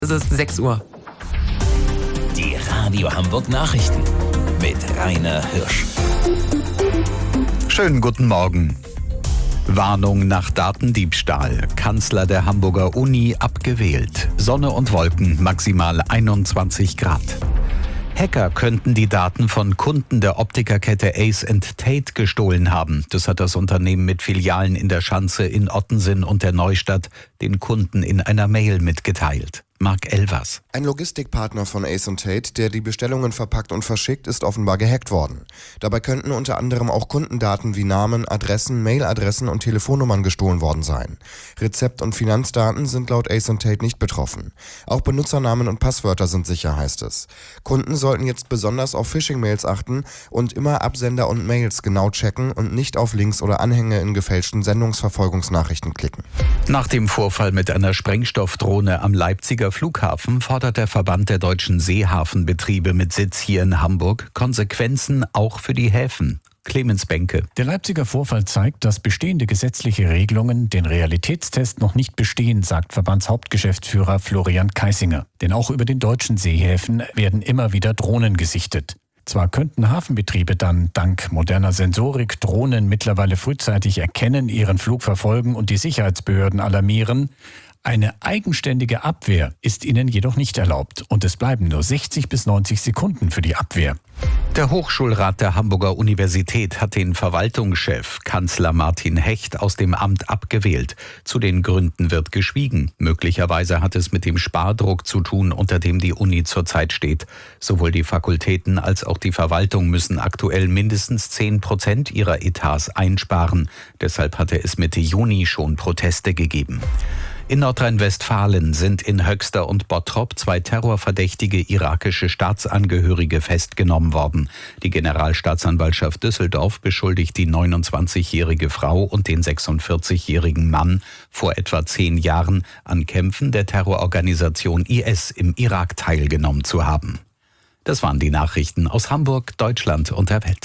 Es ist 6 Uhr. Die Radio Hamburg Nachrichten mit Rainer Hirsch. Schönen guten Morgen. Warnung nach Datendiebstahl. Kanzler der Hamburger Uni abgewählt. Sonne und Wolken, maximal 21 Grad. Hacker könnten die Daten von Kunden der Optikerkette Ace & Tate gestohlen haben. Das hat das Unternehmen mit Filialen in der Schanze, in Ottensen und der Neustadt den Kunden in einer Mail mitgeteilt. Marc Elvers. Ein Logistikpartner von Ace & Tate, der die Bestellungen verpackt und verschickt, ist offenbar gehackt worden. Dabei könnten unter anderem auch Kundendaten wie Namen, Adressen, Mailadressen und Telefonnummern gestohlen worden sein. Rezept- und Finanzdaten sind laut Ace & Tate nicht betroffen. Auch Benutzernamen und Passwörter sind sicher, heißt es. Kunden sollten jetzt besonders auf Phishing-Mails achten und immer Absender und Mails genau checken und nicht auf Links oder Anhänge in gefälschten Sendungsverfolgungsnachrichten klicken. Nach dem Vorfall mit einer Sprengstoffdrohne am Leipziger Flughafen fordert der Verband der deutschen Seehafenbetriebe mit Sitz hier in Hamburg Konsequenzen auch für die Häfen. Clemens Benke. Der Leipziger Vorfall zeigt, dass bestehende gesetzliche Regelungen den Realitätstest noch nicht bestehen, sagt Verbandshauptgeschäftsführer Florian Keisinger. Denn auch über den deutschen Seehäfen werden immer wieder Drohnen gesichtet. Zwar könnten Hafenbetriebe dann dank moderner Sensorik Drohnen mittlerweile frühzeitig erkennen, ihren Flug verfolgen und die Sicherheitsbehörden alarmieren. Eine eigenständige Abwehr ist ihnen jedoch nicht erlaubt und es bleiben nur 60 bis 90 Sekunden für die Abwehr. Der Hochschulrat der Hamburger Universität hat den Verwaltungschef Kanzler Martin Hecht aus dem Amt abgewählt. Zu den Gründen wird geschwiegen. Möglicherweise hat es mit dem Spardruck zu tun, unter dem die Uni zurzeit steht. Sowohl die Fakultäten als auch die Verwaltung müssen aktuell mindestens 10% ihrer Etats einsparen. Deshalb hatte es Mitte Juni schon Proteste gegeben. In Nordrhein-Westfalen sind in Höxter und Bottrop 2 terrorverdächtige irakische Staatsangehörige festgenommen worden. Die Generalstaatsanwaltschaft Düsseldorf beschuldigt die 29-jährige Frau und den 46-jährigen Mann, vor etwa 10 Jahren an Kämpfen der Terrororganisation IS im Irak teilgenommen zu haben. Das waren die Nachrichten aus Hamburg, Deutschland und der Welt.